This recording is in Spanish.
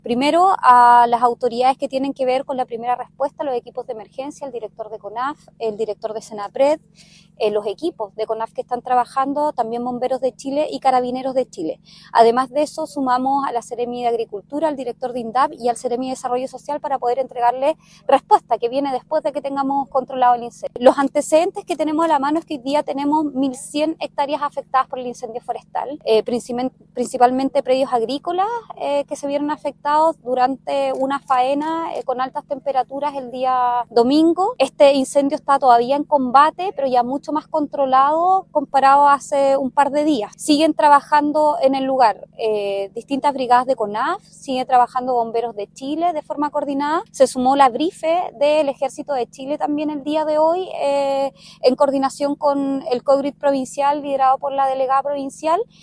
Primero, a las autoridades que tienen que ver con la primera respuesta, los equipos de emergencia, el director de CONAF, el director de Senapred, los equipos de CONAF que están trabajando, también Bomberos de Chile y Carabineros de Chile. Además de eso, sumamos a la Seremi de Agricultura, al director de INDAP y al Seremi de Desarrollo Social para poder entregarle respuesta que viene después de que tengamos controlado el incendio. Los antecedentes que tenemos a la mano es que hoy día tenemos 1.100 hectáreas afectadas por el incendio forestal, principalmente predios agrícolas que se vieron afectados durante una faena con altas temperaturas el día domingo. Este incendio está todavía en combate, pero ya mucho más controlado comparado a hace un par de días. Siguen trabajando en el lugar distintas brigadas de CONAF, sigue trabajando Bomberos de Chile de forma coordinada. Se sumó la BRIFE del Ejército de Chile también el día de hoy en coordinación con el COGRID provincial liderado por la delegada provincial.